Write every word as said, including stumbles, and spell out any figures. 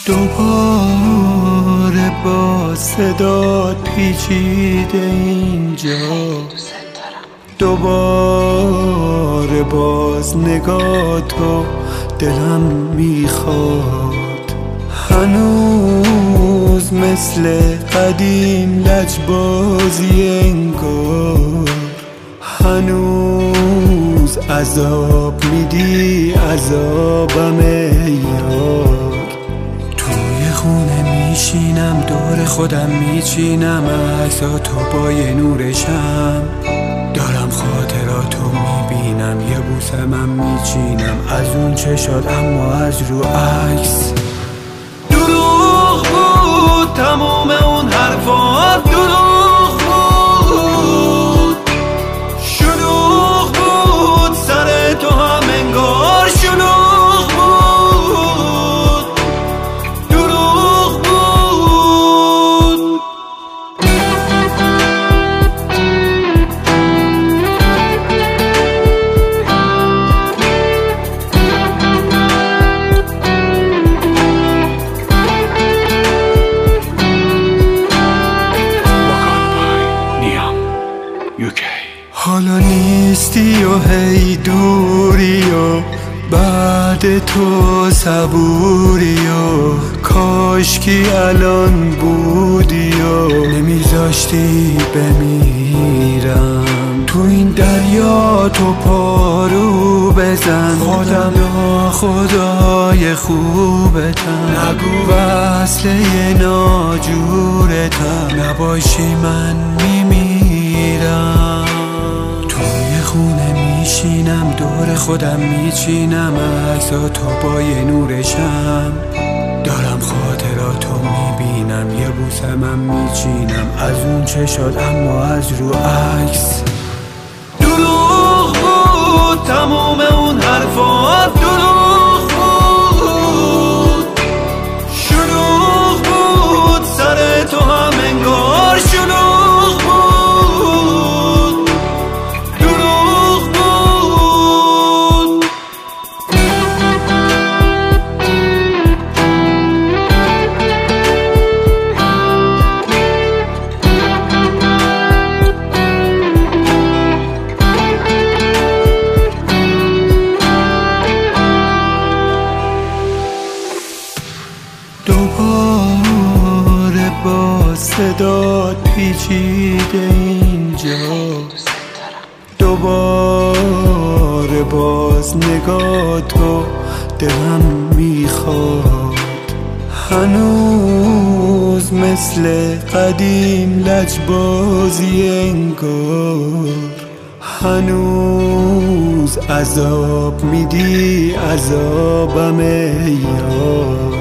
دوباره با صدات پیچیده اینجا، دوباره باز نگاه تو دلم میخواد. هنوز مثل قدیم لجبازی انگار، هنوز عذاب میدی عذابم یار. توی خونه میشینم دور خودم میچینم عکساتو با یه نورشم، دارم خاطراتو میبینم یه بوسه من میچینم از اون چشات اما از رو عکس. دروغ بود تموم اون حرفات، دروغ بود، شلوغ بود سر تو هم انگار، شلوغ بود، دروغ بود. حالا نیستی و هی دوری و بعد تو صبوری و کاشکی الان بودی و نمیذاشتی بمیرم. تو این دریا تو پارو بزن، خودم ناخدای خوبتم، نگو وصله ناجورتم، نباشی من میمیرم. توی خونه میشینم دور خودم میچینم عکساتو با یه نورشم، دارم خاطراتو میبینم یه بوسه من میچینم از اون چشات اما از رو عکس. دروغ بود تموم اون حرفات، دروغ بود، شلوغ بود سر تو هم انگار، شلوغ بود، دروغ بود. دوباره با صدات پیچیده اینجا، دوباره باز نگاه تو دلم میخواد. هنوز مثل قدیم لجبازی انگار، هنوز عذاب میدی عذابم یار.